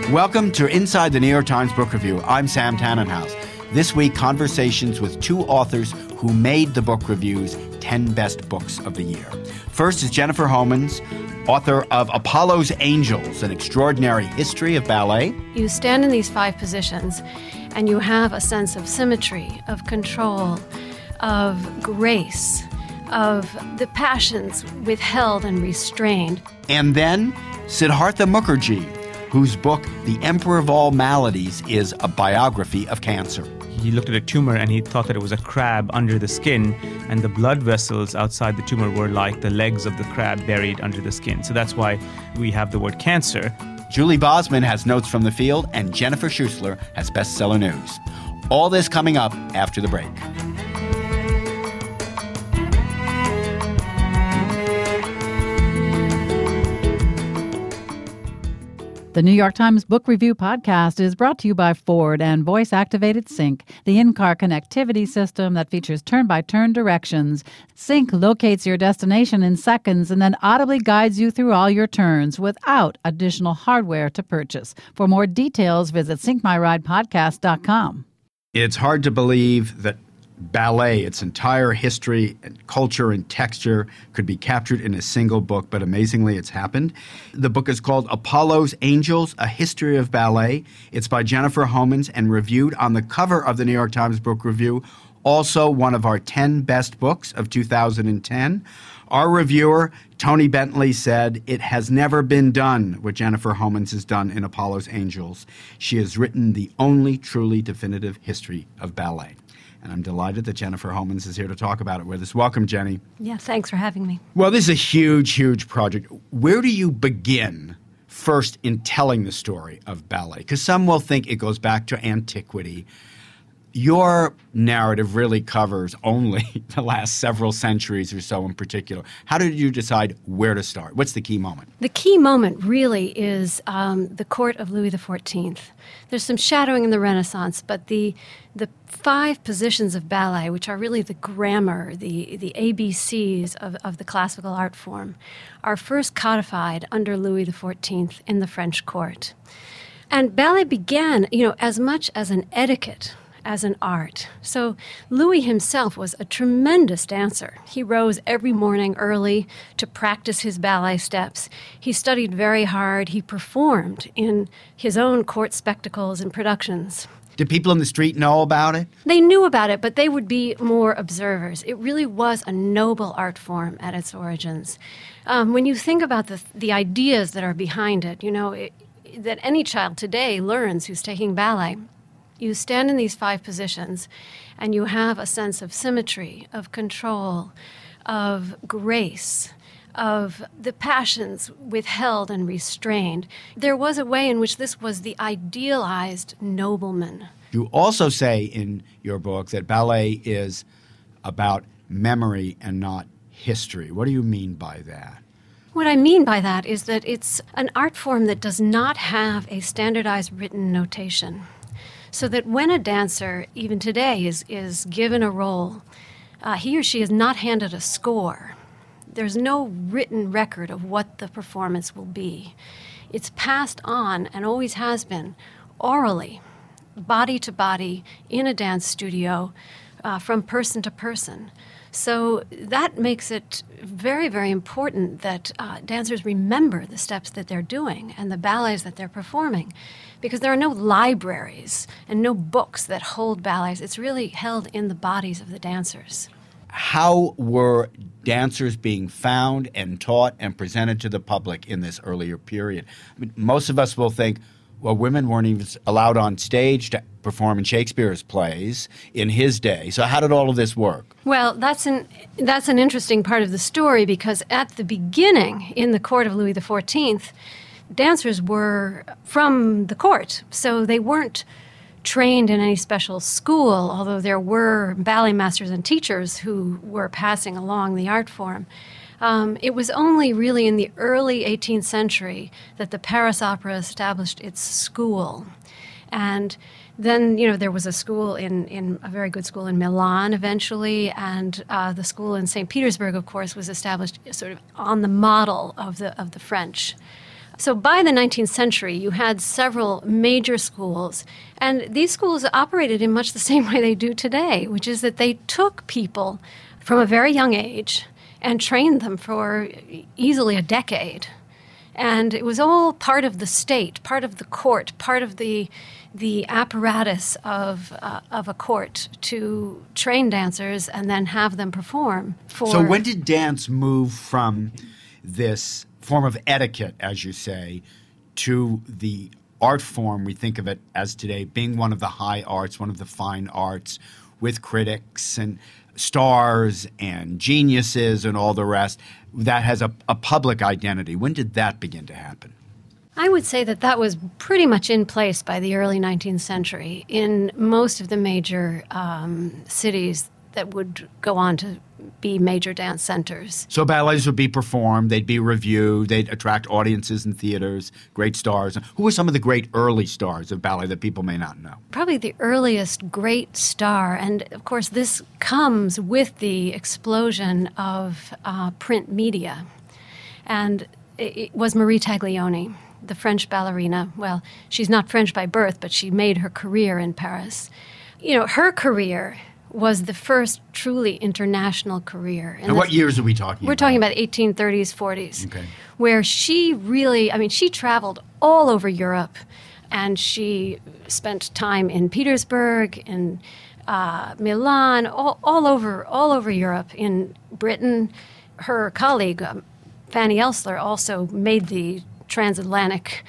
Welcome to Inside the New York Times Book Review. I'm Sam Tannenhouse. This week, conversations with two authors who made the book review's 10 best books of the year. First is Jennifer Homans, author of Apollo's Angels, An Extraordinary History of Ballet. You stand in these 5 positions, and you have a sense of symmetry, of control, of grace, of the passions withheld and restrained. And then Siddhartha Mukherjee, whose book, The Emperor of All Maladies, is a biography of cancer. He looked at a tumor and he thought that it was a crab under the skin, and the blood vessels outside the tumor were like the legs of the crab buried under the skin. So that's why we have the word cancer. Julie Bosman has notes from the field, and Jennifer Schuessler has bestseller news. All this coming up after the break. The New York Times Book Review podcast is brought to you by Ford and voice-activated Sync, the in-car connectivity system that features turn-by-turn directions. Sync locates your destination in seconds and then audibly guides you through all your turns without additional hardware to purchase. For more details, visit syncmyridepodcast.com. It's hard to believe that ballet, its entire history and culture and texture, could be captured in a single book, but amazingly it's happened. The book is called Apollo's Angels, A History of Ballet. It's by Jennifer Homans and reviewed on the cover of the New York Times Book Review, also one of our 10 best books of 2010. Our reviewer, Tony Bentley, said, "It has never been done what Jennifer Homans has done in Apollo's Angels. She has written the only truly definitive history of ballet." And I'm delighted that Jennifer Homans is here to talk about it with us. Welcome, Jenny. Yeah, thanks for having me. Well, this is a huge, huge project. Where do you begin first in telling the story of ballet? Because some will think it goes back to antiquity. Your narrative really covers only the last several centuries or so in particular. How did you decide where to start? What's the key moment? The key moment really is the court of Louis XIV. There's some shadowing in the Renaissance, but the 5 positions of ballet, which are really the grammar, the ABCs of the classical art form, are first codified under Louis XIV in the French court. And ballet began, as much as an etiquette as an art. So Louis himself was a tremendous dancer. He rose every morning early to practice his ballet steps. He studied very hard. He performed in his own court spectacles and productions. Did people in the street know about it? They knew about it, but they would be more observers. It really was a noble art form at its origins. When you think about the ideas that are behind it, that any child today learns who's taking ballet, you stand in these 5 positions, and you have a sense of symmetry, of control, of grace, of the passions withheld and restrained. There was a way in which this was the idealized nobleman. You also say in your book that ballet is about memory and not history. What do you mean by that? What I mean by that is that it's an art form that does not have a standardized written notation. So that when a dancer, even today, is given a role, he or she is not handed a score. There's no written record of what the performance will be. It's passed on, and always has been, orally, body to body, in a dance studio, from person to person. So that makes it very, very important that dancers remember the steps that they're doing and the ballets that they're performing, because there are no libraries and no books that hold ballets. It's really held in the bodies of the dancers. How were dancers being found and taught and presented to the public in this earlier period? I mean, most of us will think, well, women weren't even allowed on stage to perform in Shakespeare's plays in his day. So how did all of this work? Well, that's an interesting part of the story, because at the beginning, in the court of Louis XIV, dancers were from the court. So they weren't trained in any special school, although there were ballet masters and teachers who were passing along the art form. It was only really in the early 18th century that the Paris Opera established its school. And then, there was a school in a very good school in Milan eventually, and the school in St. Petersburg, of course, was established sort of on the model of the French. So by the 19th century, you had several major schools, and these schools operated in much the same way they do today, which is that they took people from a very young age and trained them for easily a decade. And it was all part of the state, part of the court, part of the apparatus of a court to train dancers and then have them perform. So when did dance move from this form of etiquette, as you say, to the art form we think of it as today, being one of the high arts, one of the fine arts, with critics and stars and geniuses and all the rest, that has a public identity? When did that begin to happen? I would say that was pretty much in place by the early 19th century in most of the major cities that would go on to be major dance centers. So ballets would be performed, they'd be reviewed, they'd attract audiences in theaters, great stars. Who were some of the great early stars of ballet that people may not know? Probably the earliest great star, and of course this comes with the explosion of print media, and it was Marie Taglioni, the French ballerina. Well, she's not French by birth, but she made her career in Paris. You know, her career was the first truly international career. And what years are we talking about? We're talking about 1830s, 40s, okay, where she really, she traveled all over Europe, and she spent time in Petersburg, in Milan, all over Europe, in Britain. Her colleague, Fanny Elsler, also made the transatlantic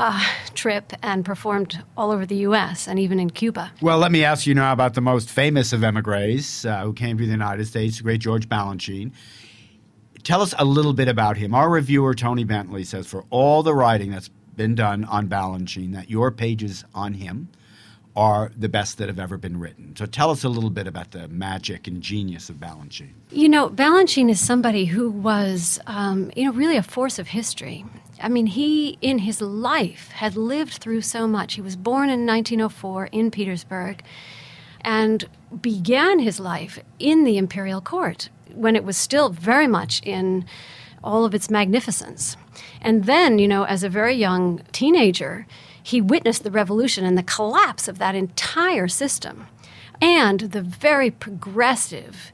trip and performed all over the U.S. and even in Cuba. Well, let me ask you now about the most famous of emigres who came to the United States, the great George Balanchine. Tell us a little bit about him. Our reviewer, Tony Bentley, says for all the writing that's been done on Balanchine, that your pages on him are the best that have ever been written. So tell us a little bit about the magic and genius of Balanchine. You know, Balanchine is somebody who was, really a force of history. He, in his life, had lived through so much. He was born in 1904 in Petersburg and began his life in the imperial court when it was still very much in all of its magnificence. And then, as a very young teenager, he witnessed the revolution and the collapse of that entire system and the very progressive,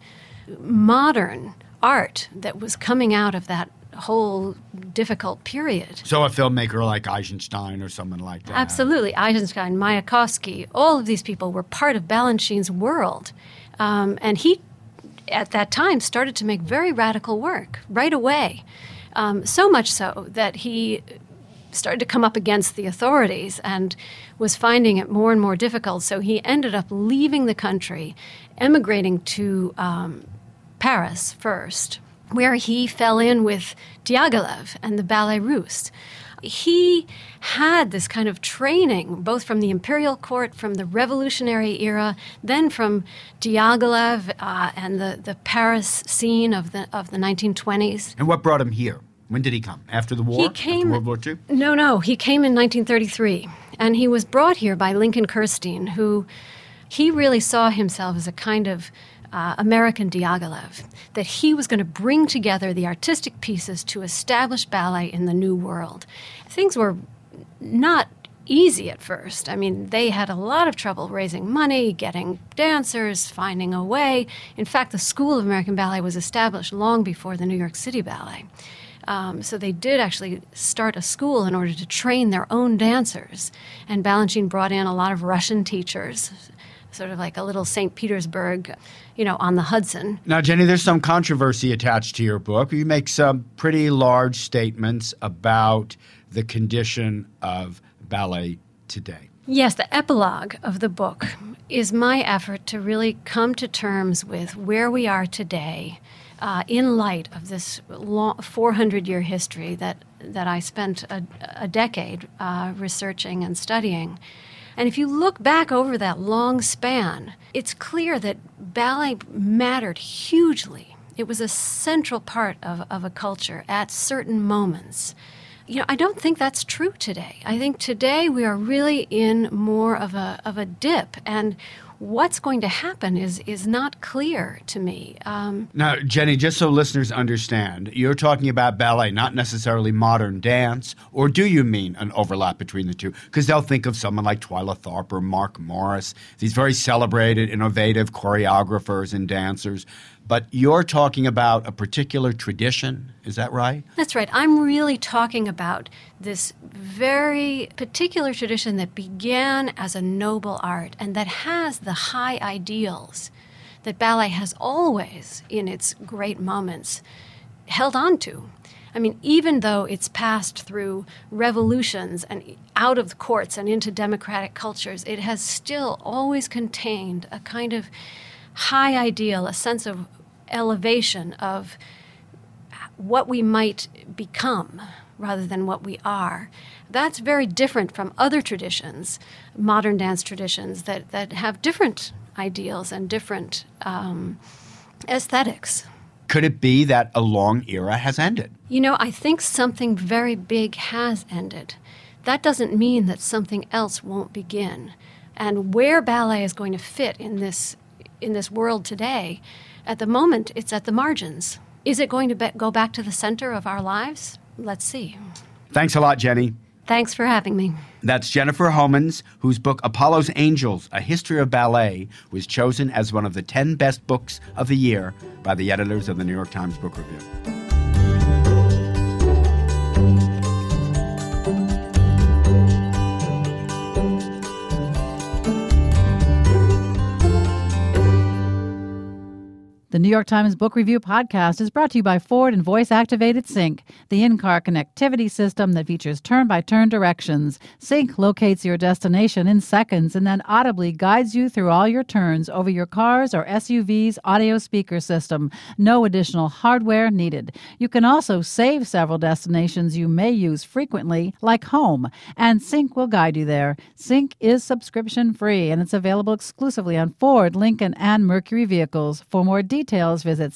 modern art that was coming out of that whole difficult period. So a filmmaker like Eisenstein or someone like that. Absolutely. Eisenstein, Mayakovsky, all of these people were part of Balanchine's world. And he, at that time, started to make very radical work right away. So much so that he started to come up against the authorities and was finding it more and more difficult. So he ended up leaving the country, emigrating to Paris first, where he fell in with Diaghilev and the Ballet Russe. He had this kind of training, both from the imperial court, from the revolutionary era, then from Diaghilev and the Paris scene of the 1920s. And what brought him here? When did he come? After the war? He came, after World War II? No. He came in 1933. And he was brought here by Lincoln Kirstein, who he really saw himself as a kind of American Diaghilev, that he was going to bring together the artistic pieces to establish ballet in the New World. Things were not easy at first. They had a lot of trouble raising money, getting dancers, finding a way. In fact, the School of American Ballet was established long before the New York City Ballet. So they did actually start a school in order to train their own dancers. And Balanchine brought in a lot of Russian teachers, sort of like a little St. Petersburg, on the Hudson. Now, Jenny, there's some controversy attached to your book. You make some pretty large statements about the condition of ballet today. Yes, the epilogue of the book is my effort to really come to terms with where we are today in light of this 400-year history that I spent a decade researching and studying. And if you look back over that long span, it's clear that ballet mattered hugely. It was a central part of a culture at certain moments. I don't think that's true today. I think today we are really in more of a dip. And what's going to happen is not clear to me. Now, Jenny, just so listeners understand, you're talking about ballet, not necessarily modern dance, or do you mean an overlap between the two? Because they'll think of someone like Twyla Tharp or Mark Morris, these very celebrated, innovative choreographers and dancers. But you're talking about a particular tradition, is that right? That's right. I'm really talking about this very particular tradition that began as a noble art and that has the high ideals that ballet has always, in its great moments, held on to. I mean, even though it's passed through revolutions and out of the courts and into democratic cultures, it has still always contained a kind of high ideal, a sense of elevation of what we might become rather than what we are. That's very different from other traditions, modern dance traditions, that have different ideals and different aesthetics. Could it be that a long era has ended? You know, I think something very big has ended. That doesn't mean that something else won't begin. And where ballet is going to fit in this world today, at the moment, it's at the margins. Is it going to go back to the center of our lives? Let's see. Thanks a lot, Jenny. Thanks for having me. That's Jennifer Homans, whose book Apollo's Angels, A History of Ballet, was chosen as one of the 10 best books of the year by the editors of the New York Times Book Review. The New York Times Book Review podcast is brought to you by Ford and voice-activated Sync, the in-car connectivity system that features turn-by-turn directions. Sync locates your destination in seconds and then audibly guides you through all your turns over your car's or SUV's audio speaker system. No additional hardware needed. You can also save several destinations you may use frequently, like home, and Sync will guide you there. Sync is subscription-free, and it's available exclusively on Ford, Lincoln, and Mercury vehicles. For more details, visit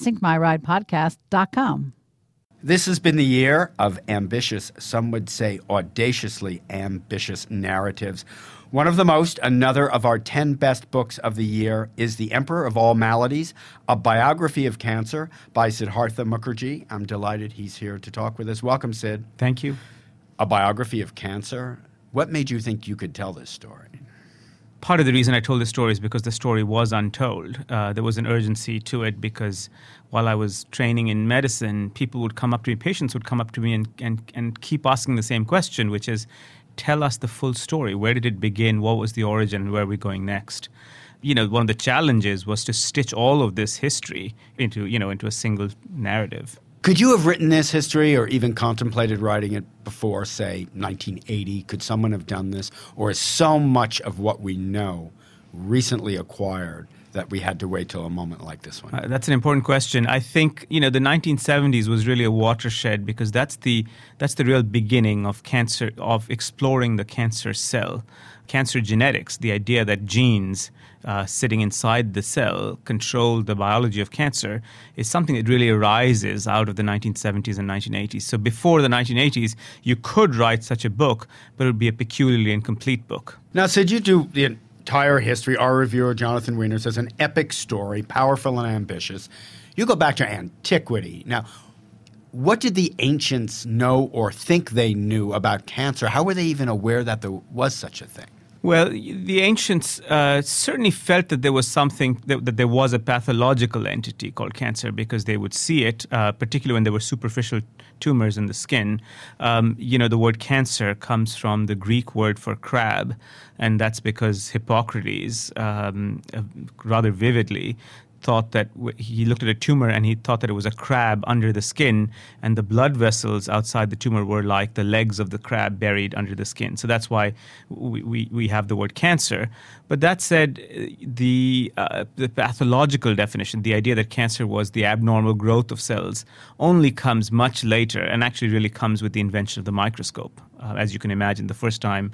syncmyridepodcast.com. This has been the year of ambitious, some would say audaciously ambitious narratives. One of the most, another of our 10 best books of the year, is The Emperor of All Maladies, a biography of cancer by Siddhartha Mukherjee. I'm delighted he's here to talk with us. Welcome, Sid. Thank you. A biography of cancer. What made you think you could tell this story? Part of the reason I told the story is because the story was untold. There was an urgency to it because while I was training in medicine, people would come up to me, patients would come up to me and keep asking the same question, which is, tell us the full story. Where did it begin? What was the origin? Where are we going next? You know, one of the challenges was to stitch all of this history into a single narrative. Could you have written this history or even contemplated writing it before, say, 1980? Could someone have done this? Or is so much of what we know recently acquired that we had to wait till a moment like this one? That's an important question. I think, the 1970s was really a watershed because that's the real beginning of cancer, of exploring the cancer cell. Cancer genetics, the idea that genes sitting inside the cell control the biology of cancer, is something that really arises out of the 1970s and 1980s. So before the 1980s, you could write such a book, but it would be a peculiarly incomplete book. Now, Sid, you do the entire history. Our reviewer, Jonathan Weiner, says an epic story, powerful and ambitious. You go back to antiquity. Now, what did the ancients know or think they knew about cancer? How were they even aware that there was such a thing? Well, the ancients certainly felt that there was something, that there was a pathological entity called cancer because they would see it, particularly when there were superficial tumors in the skin. The word cancer comes from the Greek word for crab, and that's because Hippocrates, rather vividly, thought that he looked at a tumor and he thought that it was a crab under the skin, and the blood vessels outside the tumor were like the legs of the crab buried under the skin. So that's why we have the word cancer. But that said, the pathological definition, the idea that cancer was the abnormal growth of cells, only comes much later and actually really comes with the invention of the microscope. As you can imagine, the first time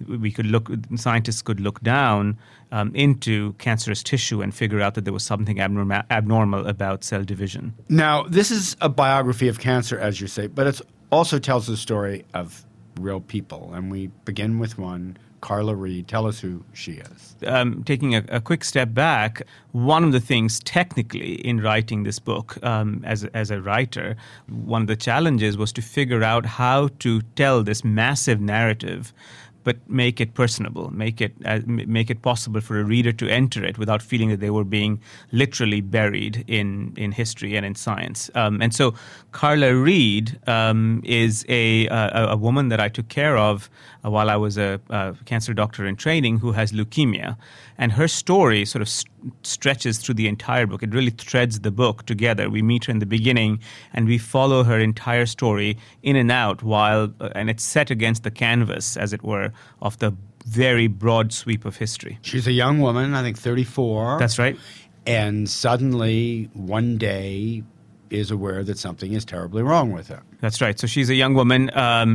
scientists could look down into cancerous tissue and figure out that there was something abnormal about cell division. Now, this is a biography of cancer, as you say, but it also tells the story of real people. And we begin with one, Carla Reed. Tell us who she is. Taking a quick step back, one of the things technically in writing this book, as a writer, one of the challenges was to figure out how to tell this massive narrative but make it personable, make it possible for a reader to enter it without feeling that they were being literally buried in history and in science. And so Carla Reed is a woman that I took care of while I was a cancer doctor in training who has leukemia. And her story sort of stretches through the entire book. It really threads the book together. We meet her in the beginning and we follow her entire story in and out and it's set against the canvas, as it were, of the very broad sweep of history. She's a young woman, I think 34. That's right. And suddenly, one day, is aware that something is terribly wrong with her. That's right. So she's a young woman,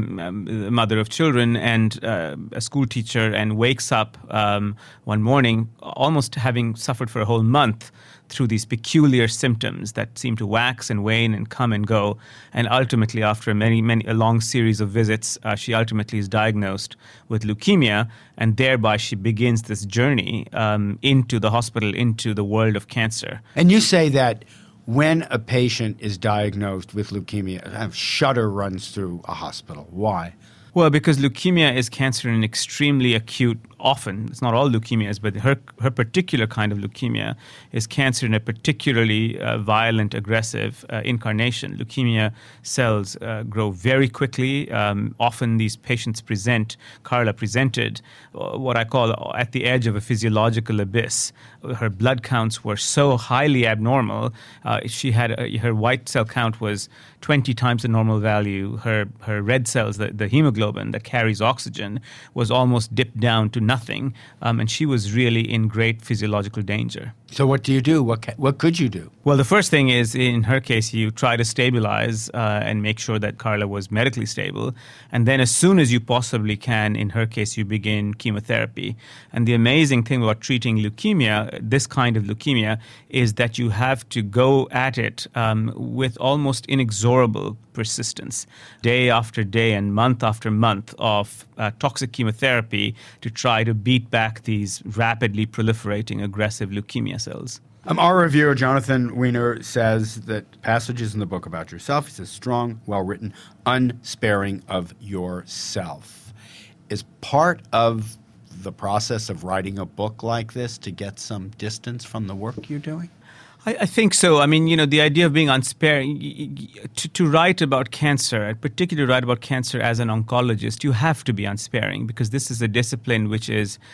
mother of children, and a school teacher, and wakes up one morning almost having suffered for a whole month through these peculiar symptoms that seem to wax and wane and come and go. And ultimately, after a long series of visits, she ultimately is diagnosed with leukemia, and thereby she begins this journey into the hospital, into the world of cancer. And you say that when a patient is diagnosed with leukemia, a shudder runs through a hospital. Why? Well, because leukemia is cancer in an extremely acute, often, it's not all leukemias, but her particular kind of leukemia is cancer in a particularly violent, aggressive incarnation. Leukemia cells grow very quickly. Often these patients Carla presented what I call at the edge of a physiological abyss. Her blood counts were so highly abnormal. She had her white cell count was 20 times the normal value. Her red cells, the hemoglobin that carries oxygen, was almost dipped down to nothing, and she was really in great physiological danger. So what do you do? What could you do? Well, the first thing is, in her case, you try to stabilize and make sure that Carla was medically stable. And then as soon as you possibly can, in her case, you begin chemotherapy. And the amazing thing about treating leukemia, this kind of leukemia, is that you have to go at it with almost inexorable persistence, day after day and month after month of toxic chemotherapy to try to beat back these rapidly proliferating aggressive leukemia cells. Our reviewer, Jonathan Weiner, says that passages in the book about yourself, he says, strong, well-written, unsparing of yourself. Is part of the process of writing a book like this to get some distance from the work you're doing? I think so. I mean, the idea of being unsparing, to write about cancer, and particularly write about cancer as an oncologist, you have to be unsparing, because this is a discipline which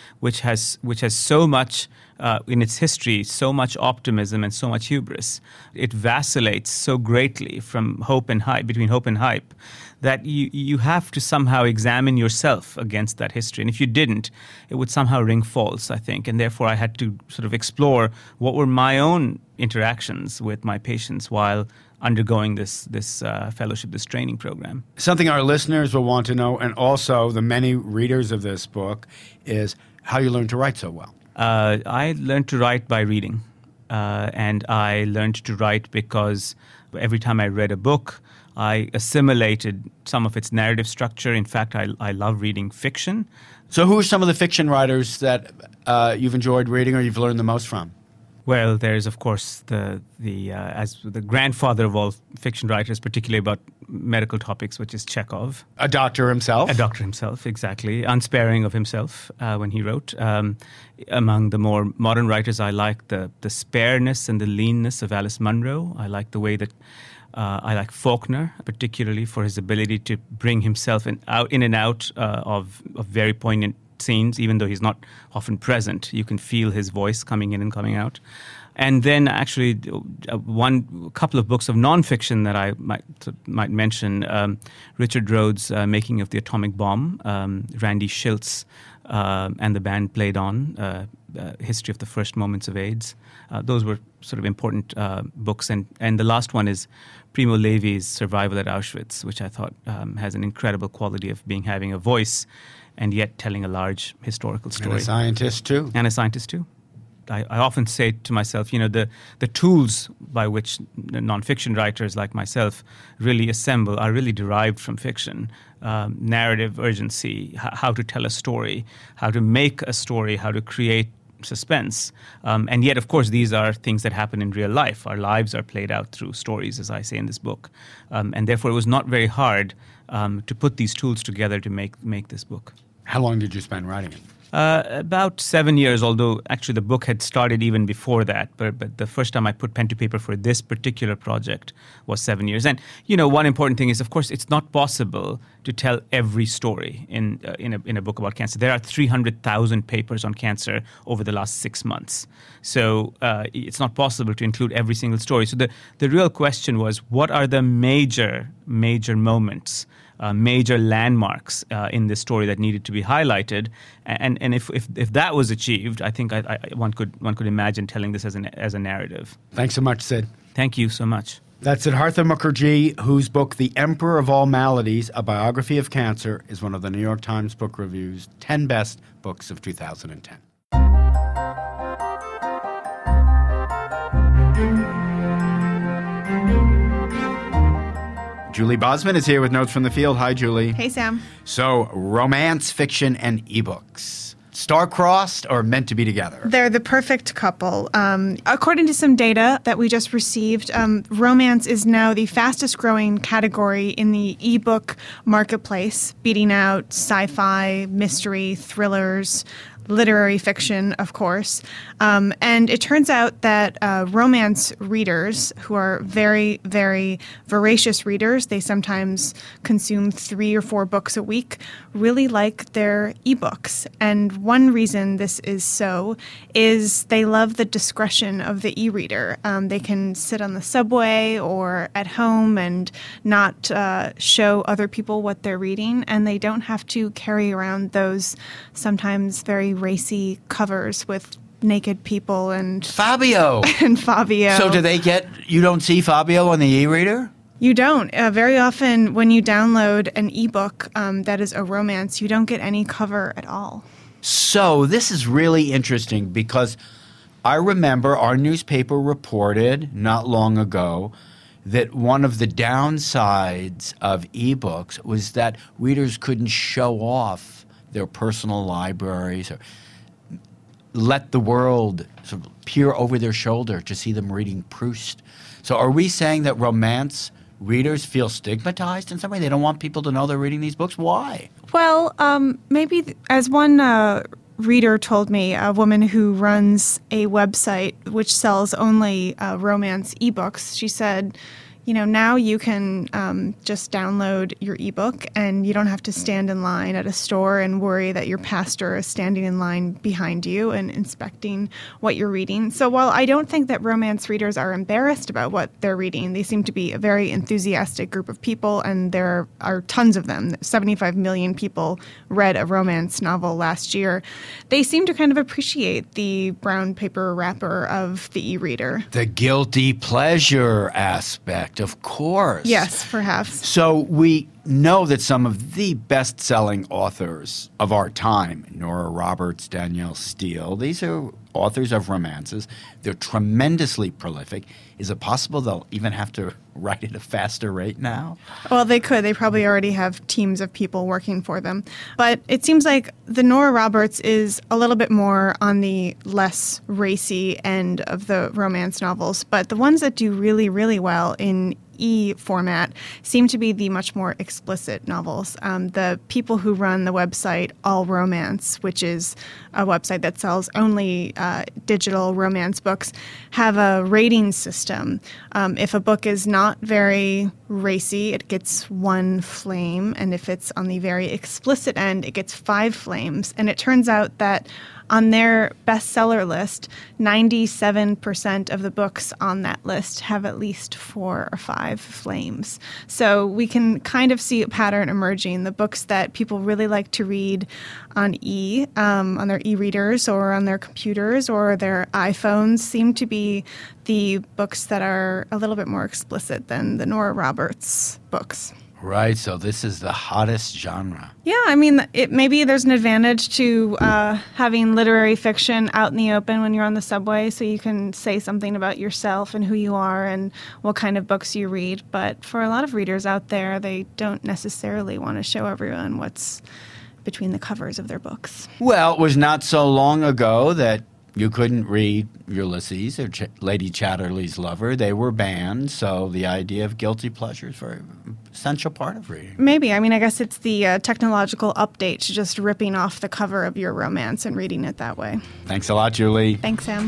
has so much in its history, so much optimism and so much hubris. It vacillates so greatly from hope and hype, between hope and hype, that you have to somehow examine yourself against that history. And if you didn't, it would somehow ring false, I think. And therefore, I had to sort of explore what were my own interactions with my patients while undergoing this fellowship, this training program. Something our listeners will want to know, and also the many readers of this book, is how you learned to write so well. I learned to write by reading. And I learned to write because every time I read a book, I assimilated some of its narrative structure. In fact, I love reading fiction. So who are some of the fiction writers that you've enjoyed reading or you've learned the most from? Well, there's, of course, as the grandfather of all fiction writers, particularly about medical topics, which is Chekhov. A doctor himself? A doctor himself, exactly. Unsparing of himself when he wrote. Among the more modern writers, I like the spareness and the leanness of Alice Munro. I like the way that I like Faulkner, particularly for his ability to bring himself in and out of very poignant scenes, even though he's not often present. You can feel his voice coming in and coming out. And then actually a couple of books of nonfiction that I might mention, Richard Rhodes' Making of the Atomic Bomb, Randy Shilts and the band played on, History of the First Moments of AIDS. Those were sort of important books. And the last one is Primo Levi's Survival at Auschwitz, which I thought has an incredible quality of having a voice and yet telling a large historical story. And a scientist, too. I often say to myself, the tools by which nonfiction writers like myself really assemble are really derived from fiction. narrative urgency, how to tell a story, how to make a story, how to create suspense. And yet, of course, these are things that happen in real life. Our lives are played out through stories, as I say in this book. And therefore, it was not very hard to put these tools together to make this book. How long did you spend writing it? About 7 years, although actually the book had started even before that. But the first time I put pen to paper for this particular project was 7 years. And, one important thing is, of course, it's not possible to tell every story in a book about cancer. There are 300,000 papers on cancer over the last 6 months. So it's not possible to include every single story. So the real question was, what are the major moments, major landmarks in this story that needed to be highlighted, and if that was achieved, I think one could imagine telling this as a narrative. Thanks so much, Sid. Thank you so much. That's Siddhartha Mukherjee, whose book, The Emperor of All Maladies, A Biography of Cancer, is one of the New York Times Book Review's 10 best books of 2010. Julie Bosman is here with Notes from the Field. Hi, Julie. Hey, Sam. So, romance, fiction, and ebooks. Star-crossed or meant to be together? They're the perfect couple. According to some data that we just received, romance is now the fastest growing category in the ebook marketplace, beating out sci-fi, mystery, thrillers, literary fiction, of course. And it turns out that romance readers, who are very, very voracious readers, they sometimes consume 3 or 4 books a week, really like their ebooks. And one reason this is so is they love the discretion of the e-reader. They can sit on the subway or at home and not show other people what they're reading, and they don't have to carry around those sometimes very racy covers with naked people and Fabio. And Fabio. So you don't see Fabio on the e-reader? You don't. Very often when you download an ebook that is a romance, you don't get any cover at all. So this is really interesting because I remember our newspaper reported not long ago that one of the downsides of ebooks was that readers couldn't show off their personal libraries or let the world sort of peer over their shoulder to see them reading Proust. So are we saying that romance readers feel stigmatized in some way? They don't want people to know they're reading these books? Why? Well, maybe as one reader told me, a woman who runs a website which sells only romance ebooks, she said, now you can just download your ebook and you don't have to stand in line at a store and worry that your pastor is standing in line behind you and inspecting what you're reading. So while I don't think that romance readers are embarrassed about what they're reading, they seem to be a very enthusiastic group of people, and there are tons of them. 75 million people read a romance novel last year. They seem to kind of appreciate the brown paper wrapper of the e-reader. The guilty pleasure aspect. Of course. Yes, perhaps. So we know that some of the best-selling authors of our time, Nora Roberts, Danielle Steele, these are authors of romances. They're tremendously prolific. Is it possible they'll even have to write at a faster rate now? Well, they could. They probably already have teams of people working for them. But it seems like the Nora Roberts is a little bit more on the less racy end of the romance novels. But the ones that do really, really well in e-format seem to be the much more explicit novels. The people who run the website All Romance, which is a website that sells only digital romance books, have a rating system. If a book is not very racy, it gets 1 flame, and if it's on the very explicit end, it gets 5 flames. And it turns out that on their bestseller list, 97% of the books on that list have at least 4 or 5 flames. So we can kind of see a pattern emerging. The books that people really like to read on their e-readers or on their computers or their iPhones seem to be the books that are a little bit more explicit than the Nora Roberts books. Right, so this is the hottest genre. Yeah, I mean, maybe there's an advantage to having literary fiction out in the open when you're on the subway, so you can say something about yourself and who you are and what kind of books you read. But for a lot of readers out there, they don't necessarily want to show everyone what's between the covers of their books. Well, it was not so long ago that you couldn't read Ulysses or Lady Chatterley's Lover. They were banned, so the idea of guilty pleasure is a very essential part of reading. Maybe. I mean, I guess it's the technological update to just ripping off the cover of your romance and reading it that way. Thanks a lot, Julie. Thanks, Sam.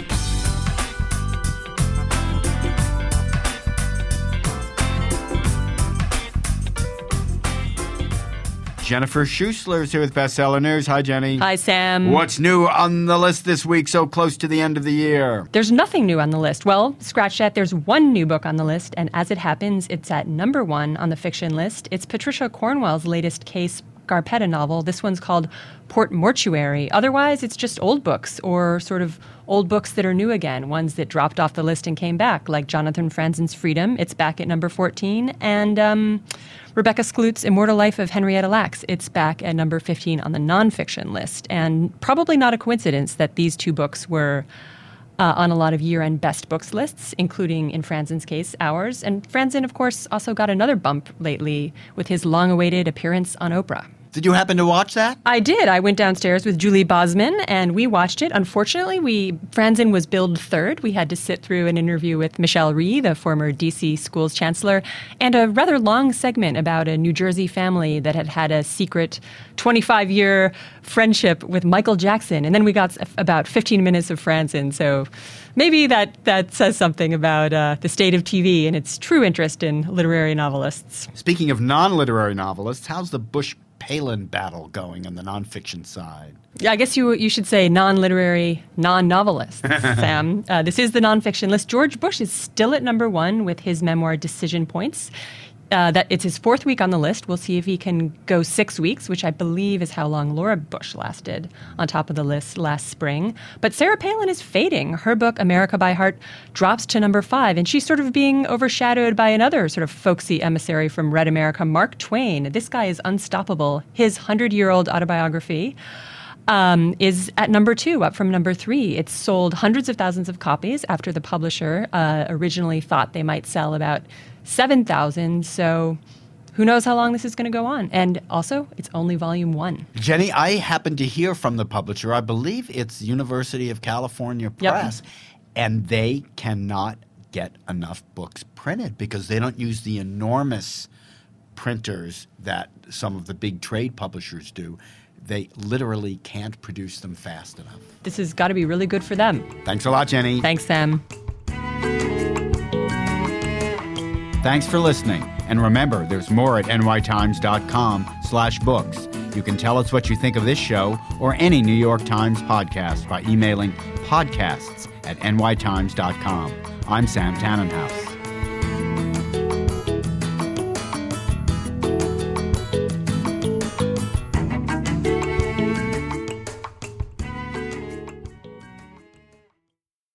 Jennifer Schuessler is here with Bestseller News. Hi, Jenny. Hi, Sam. What's new on the list this week so close to the end of the year? There's nothing new on the list. Well, scratch that. There's one new book on the list, and as it happens, it's at number 1 on the fiction list. It's Patricia Cornwell's latest Case Scarpetta novel. This one's called Port Mortuary. Otherwise, it's just old books, or sort of old books that are new again, ones that dropped off the list and came back, like Jonathan Franzen's Freedom. It's back at number 14, and Rebecca Skloot's Immortal Life of Henrietta Lacks. It's back at number 15 on the nonfiction list. And probably not a coincidence that these two books were on a lot of year-end best books lists, including, in Franzen's case, ours. And Franzen, of course, also got another bump lately with his long-awaited appearance on Oprah. Did you happen to watch that? I did. I went downstairs with Julie Bosman, and we watched it. Unfortunately, Franzen was billed third. We had to sit through an interview with Michelle Rhee, the former D.C. schools chancellor, and a rather long segment about a New Jersey family that had had a secret 25-year friendship with Michael Jackson. And then we got about 15 minutes of Franzen. So maybe that says something about the state of TV and its true interest in literary novelists. Speaking of non-literary novelists, how's the Bush-Palin battle going on the nonfiction side? Yeah, I guess you should say non-literary, non-novelist, Sam. This is the nonfiction list. George Bush is still at number 1 with his memoir Decision Points. That it's his 4th week on the list. We'll see if he can go 6 weeks, which I believe is how long Laura Bush lasted on top of the list last spring. But Sarah Palin is fading. Her book, America by Heart, drops to number 5, and she's sort of being overshadowed by another sort of folksy emissary from Red America, Mark Twain. This guy is unstoppable. His 100-year-old autobiography is at number 2, up from number 3. It's sold hundreds of thousands of copies after the publisher originally thought they might sell about 7,000. So who knows how long this is going to go on. And also, it's only volume 1. Jenny, I happened to hear from the publisher. I believe it's University of California Press. Yep. And they cannot get enough books printed because they don't use the enormous printers that some of the big trade publishers do. They literally can't produce them fast enough. This has got to be really good for them. Thanks a lot, Jenny. Thanks, Sam. Thanks for listening. And remember, there's more at nytimes.com/books. You can tell us what you think of this show or any New York Times podcast by emailing podcasts@nytimes.com. I'm Sam Tannenhouse.